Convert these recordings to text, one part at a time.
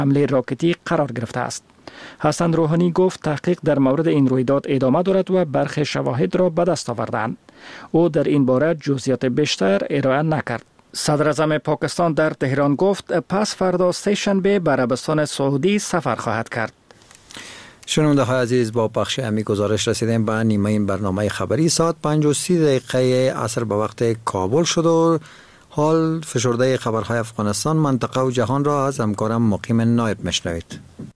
حمله راکتی قرار گرفته است. حسن روحانی گفت تحقیق در مورد این رویداد ادامه دارد و برخی شواهد را به دست آوردند. او در این باره جزئیات بیشتر ارائه نکرد. صدر اعظم پاکستان در تهران گفت پس فردا سه‌شنبه به عربستان سعودی سفر خواهد کرد. شنونده های عزیز، با پخش امی گزارش رسیدیم به نیمه این برنامه خبری. ساعت 5:30 عصر به وقت کابل شد و حال فشرده خبرهای افغانستان، منطقه و جهان را از همکارم مقیم نایب میشنوید.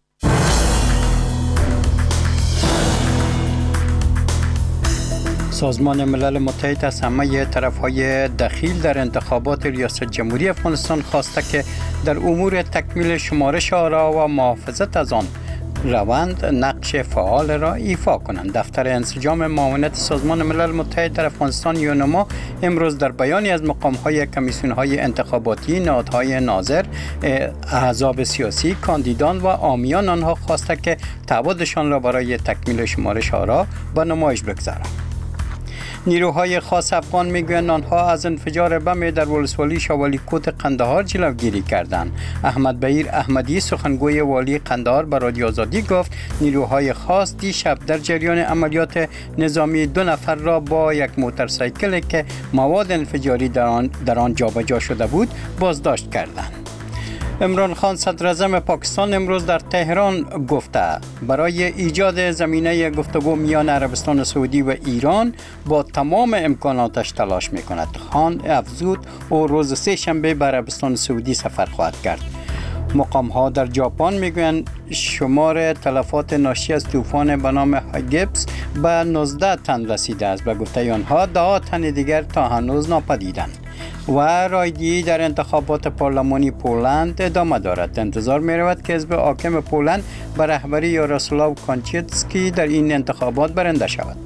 سازمان ملل متحد از همه طرف‌های دخیل در انتخابات ریاست جمهوری افغانستان خواسته که در امور تکمیل شمارش آرا و محافظت از آن روند نقش فعال را ایفا کنند. دفتر انسجام معاونت سازمان ملل متحد در افغانستان یونما امروز در بیانی از مقام‌های کمیسیون‌های انتخاباتی، نهادهای ناظر، احزاب سیاسی، کاندیدان و عامیان آنها خواسته که تعهدشان را برای تکمیل شمارش آرا به نمایش بگذارند. نیروهای خاص افغان میگویند آنها از انفجار بم در ولسوالی شوالی کوت قندهار جلوگیری کردند. احمد بهیر احمدی سخنگوی والی قندهار به رادیو آزادی گفت نیروهای خاص دیشب در جریان عملیات نظامی 2 نفر را با یک موتورسیکل که مواد انفجاری در آن جابجا شده بود بازداشت کردند. عمران خان صدر اعظم پاکستان امروز در تهران گفته برای ایجاد زمینه گفتگو میان عربستان سعودی و ایران با تمام امکاناتش تلاش میکند. خان افزود او روز سه‌شنبه به عربستان سعودی سفر خواهد کرد. مقام ها در ژاپن میگویند شمار تلفات ناشی از طوفان به نام هاگیبس به 19 تن رسیده است. به گفته آنها 10 تن دیگر تا هنوز ناپدیدند. و رایگیری در انتخابات پارلمانی پولند ادامه دارد. انتظار می رود که حزب حاکم پولند به رهبری یاروسلاو کانچیتسکی در این انتخابات برنده شود.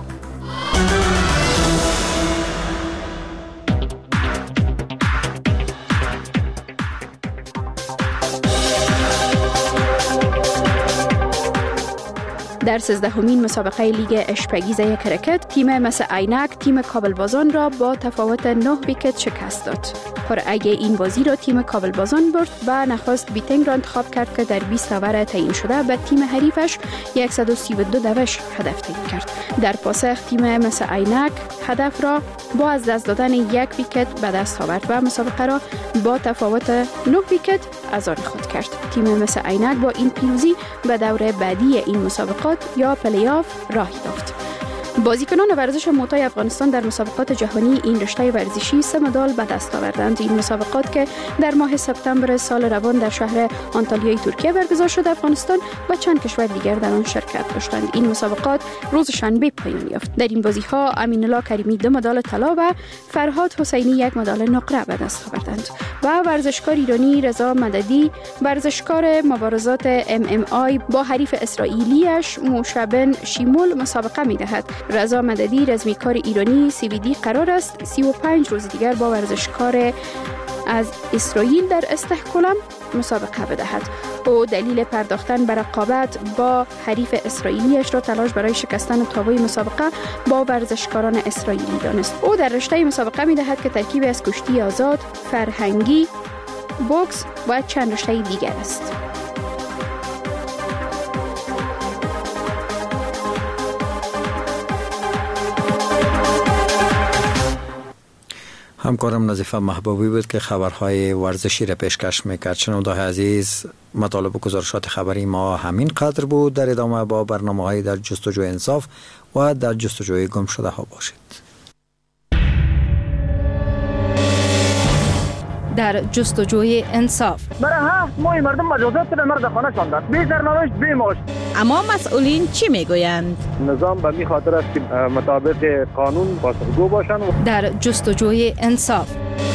در 13مین مسابقه لیگ اشپگیزه کرکت تیم مثل عینک تیم کابل بازان را با تفاوت 9 ویکت شکست داد. قرعه این بازی را تیم کابل بازان برد و نخست بیتنگ را انتخاب کرد که در 20 اوور تعیین شده به تیم حریفش 132 دوش هدف تعیین کرد. در پاسخ تیم مثل عینک هدف را با از دست دادن 1 ویکت به دست آورد و مسابقه را با تفاوت 9 ویکت از آن خود کرد. تیم مثل عینک با این پیروزی به دور بعدی این مسابقات یا پلی آف راه یافت. بازیکنان ورزش موتای افغانستان در مسابقات جهانی این رشته ورزشی 3 مدال به دست آوردند. این مسابقات که در ماه سپتامبر سال روان در شهر آنتالیای ترکیه برگزار شد، افغانستان و چند کشور دیگر در آن شرکت داشتند. این مسابقات روز شنبه پایان یافت. در این بازی‌ها امین الله کریمی 2 مدال طلا و فرهاد حسینی 1 مدال نقره به دست آوردند و ورزشکار ایرانی رضا مددی ورزشکار مبارزات MMA با حریف اسرائیلیش موشه بن شیمول مسابقه می‌دهد. رضا مددی رزمیکار ایرانی CVD قرار است 35 روز دیگر با ورزشکار از اسرائیل در استحکلم مسابقه بدهد. او دلیل پرداختن به رقابت با حریف اسرائیلیش را تلاش برای شکستن تابوی مسابقه با ورزشکاران اسرائیلی دانست. او در رشته مسابقه می‌دهد که ترکیبی از کشتی آزاد، فرهنگی، بوکس و چند رشته دیگر است. همکارم نظیفه محبوبی بود که خبرهای ورزشی را پیشکش میکرد. شنونده‌های عزیز، مطالب و گزارشات خبری ما همین قدر بود. در ادامه با برنامه‌های در جستجوی انصاف و در جستجوی گم شده ها باشید. در جستجوی انصاف برای 7 ماه مردم مجازات به مرد خانه شاندند، بی سرنوشت بی معاش. اما مسئولین چی میگویند؟ نظام به می خاطر است که مطابق قانون پاسخگو باشند. در جستجوی انصاف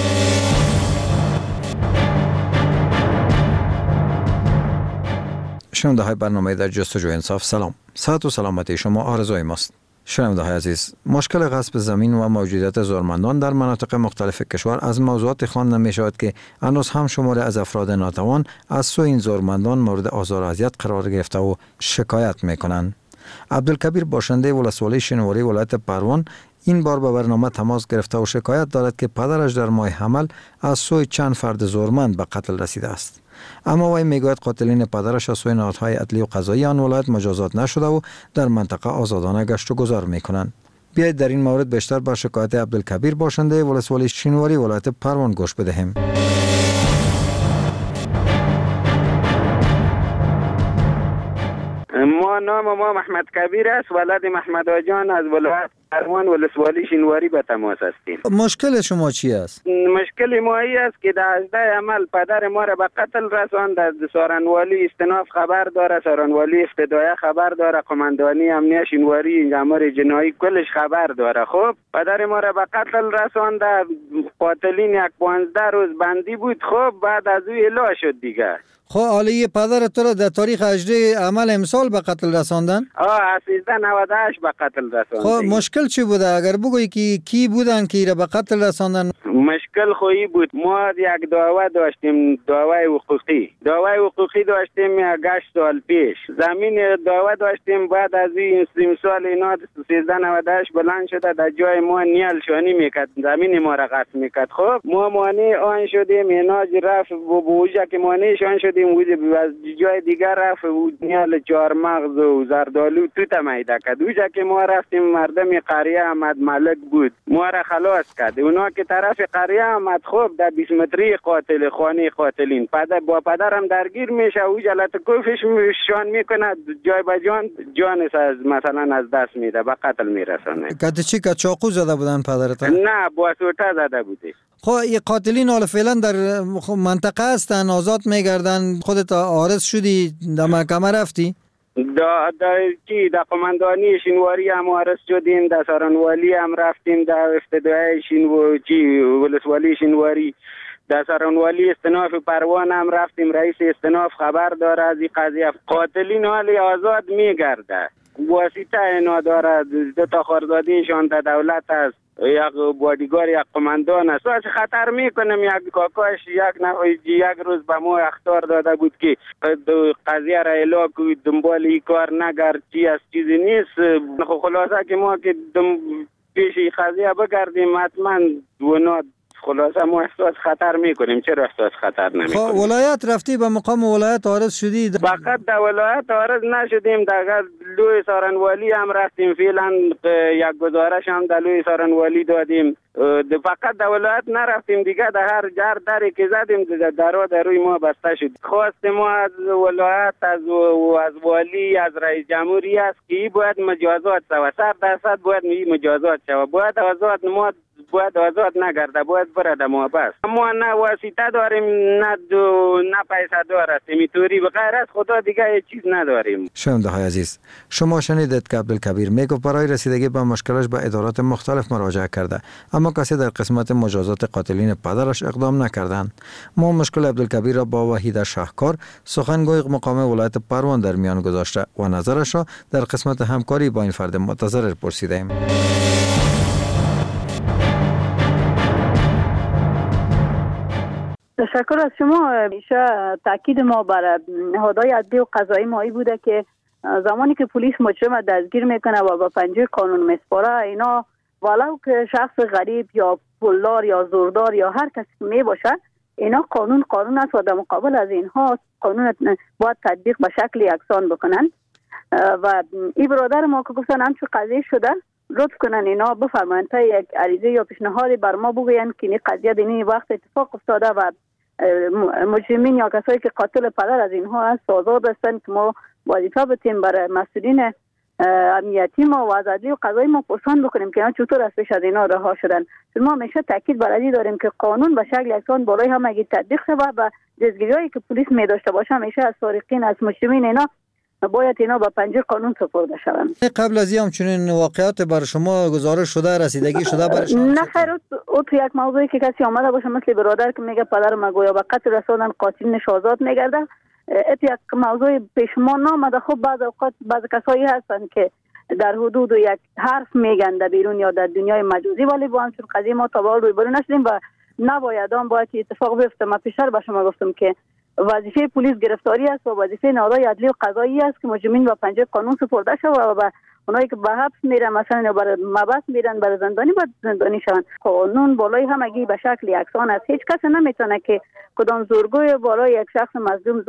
شنونده های برنامه در جستجوی انصاف، سلام. صحت و سلامتی شما آرزوی ماست. شنونده های عزیز، مشکل غصب زمین و موجودیت زورمندان در مناطق مختلف کشور از موضوعات خوانده می شود که هنوز هم شماری از افراد ناتوان از سوی این زورمندان مورد آزار و اذیت قرار گرفته و شکایت می کنند. عبدالکبیر باشنده ولسوالی شینواری ولایت پروان این بار به برنامه تماس گرفته و شکایت دارد که پدرش در ماه حمل از سوی چند فرد زورمند به قتل رسیده است. اما وی میگوید قاتلین پدرش از سوی نهادهای عدلی و قضایی آن ولایت مجازات نشده و در منطقه آزادانه گشت و گذار میکنند. بیایید در این مورد بیشتر بر شکایت عبدالکبیر باشنده ولسوالی شینواری ولایت پروان گوش بدهیم. نام ما محمد کبیر است، ولد محمد آجان از ولایت پروان ولسوالی شینواری به تماس هستیم. مشکل شما چی است؟ مشکل ما ای است که در 18 عمل پدر ما را به قتل رساند. از سارنوالی استناف خبر داره، سارنوالی افتدایه خبر داره، قماندانی امنیه شینواری امر جنایی کلش خبر داره. خب پدر ما را به قتل رساند. قاتلین 15 روز بندی بود. خب بعد از او اعلام شد دیگه. خب حالی پدر تو را در تاریخ 18 عمل امسال به قتل رساندن؟ از 1398 به قتل رساندن. خب مشکل چی بوده؟ اگر بگویی که کی بودن که را به قتل رساندن؟ مشکل خویی بود. ما یک دعوه داشتیم، دعوه حقوقی داشتیم 8 سال پیش. زمین دعوه داشتیم. بعد از این سال اینا 1398 بلند شده در جای ما نیل شانی میکرد، زمین ما را غصب میکرد. خب ما مانع آن شدیم، اینا رفت بوجه که مانعشان شدیم از جای دیگر رفت نیل چهارمغز و زردالو تو تمیده کرد. اوجه که ما رفتیم مردم قریه احمد ملک بود، ما را خلاص کرد. اونا که طرف قریه احمد خب در 20 متری قاتل خانه قاتلین با پدرم درگیر میشه. او جلت کوفش شان میکنه، جای به جانش از مثلا از دست میده، به قتل میرسانه. کته چی که چاقو زده بودن پدرت؟ نه با سوته زده بوده. خب این قاتلین حالا فعلا در منطقه هستن، آزاد میگردن. خودت عارض شدی در محکمه رفتی؟ در قماندانی شینواری هم عارض شدیم، در سارنوالی هم رفتیم، در افتدای ولسوالی شینواری، در سارنوالی استناف پروان هم رفتیم. رئیس استناف خبر داره از این قضیه. قاتلین حالی آزاد میگرده، واسطه اینا داره. 2 تا خاردادیشان در دولت است، یک بادیگار یک قماندان است. از خطر میکنم. یک کاکاش یک روز به ما اخطار داده بود که قضیه را اعلام کنید، دنبال این کار نگرد، چیزی نیست. خلاصه که ما که پیش قضیه بگردیم حتما خلاصه ما احساس خطر میکنیم. چرا احساس خطر نمیکنیم؟ خب ولایت رفتی، به مقام ولایت عارض شدی؟ فقط در ولایت عارض نشدیم، در لوی سارنوالی هم رفتیم. فعلا یک گزارش هم در لوی سارنوالی دادیم. فقط در ولایت نرفتیم دیگه، در هر دری که زدیم در روی ما بسته شد. خواست ما از ولایت از والی از رئیس جمهوری است که باید مجازات شود، 100% باید مجازات شود، باید آزاد، ما باید آزاد نگرده، باید برده ما بس. ما نه واسطه داریم نه پیسه دار هستیم، اینطوری بغیر از خدا دیگه هیچ چیز نداریم. شنونده های عزیز، شما شنیدید که عبدالکبیر میگفت برای رسیدگی به مشکلش به ادارات مختلف مراجعه کرده، اما کسی در قسمت مجازات قاتلین پدرش اقدام نکردند. ما مشکل عبدالکبیر را با وحید شهکار، سخنگوی مقام ولایت پروان در میان گذاشته و نظرش را در قسمت همکاری با این فرد متضرر پرسیدیم. تشکر از شما. همیشه تاکید ما بر نهادهای عدلی و قضایی مایی بوده که زمانی که پلیس مجرم دستگیر میکنه و با پنجه قانون میسپاره، اینا ولو که شخص غریب یا پولدار یا زوردار یا هر کسی می باشه، اینا قانون است و در مقابل از اینها قانون باید تطبیق به شکل یکسان بکنن. و این برادر ما که گفتن همچه قضیه شده، لطف کنن اینا بفرمایند تا یک عریضه یا پیشنهادی بر ما بگوین که این قضیه در این وقت اتفاق افتاده و مجرمین یا کسایی که قاتل پدر از اینها هست آزاد هستند که ما وظیفه بتیم برای مسئولین امنیتی ما و از عدلی و قضایی ما پرسان بکنیم که اینا چطور از پیش از اینا رها شدن. چون ما همیشه تاکید بر این داریم که قانون به شکل یکسان بالای هم اگه تطبیق شود و دستگیری‌هایی که پلیس می داشته باشه همیشه از سارقین از مجرمین اینا باید اینا با پنجه قانون سپرده شوند. قبل از این چنین واقعات بر شما گزارش شده، رسیدگی شده برای شما؟ نه خیر، او تو یک موضوعی که کسی آمده باشه مثل برادر که میگه پدرم گویا به قتل رساندن قاتلینش آزاد میگرده، ات یک موضوع پیش ما نامده. خب بعض اوقات بعض کسایی هستن که در حدود یک حرف میگن در بیرون یا در دنیای مجازی، ولی با همچون قضیه ما تا به حال روبرو نشدیم و نباید باید اتفاق بیفته. من پیشتر به شما گفتم که وظیفه پلیس گرفتاری است و وظیفه نهادهای عدلی و قضایی است که مجرمین با پنجه قانون سپرده شود و اونایی که به حبس میرن مثلا برای مباحث میرن برای زندانی باید زندانی شون. قانون بالای همگی به شکل یکسان است. هیچ کس نمیتونه که کدام زورگوی بالای یک شخص مظلوم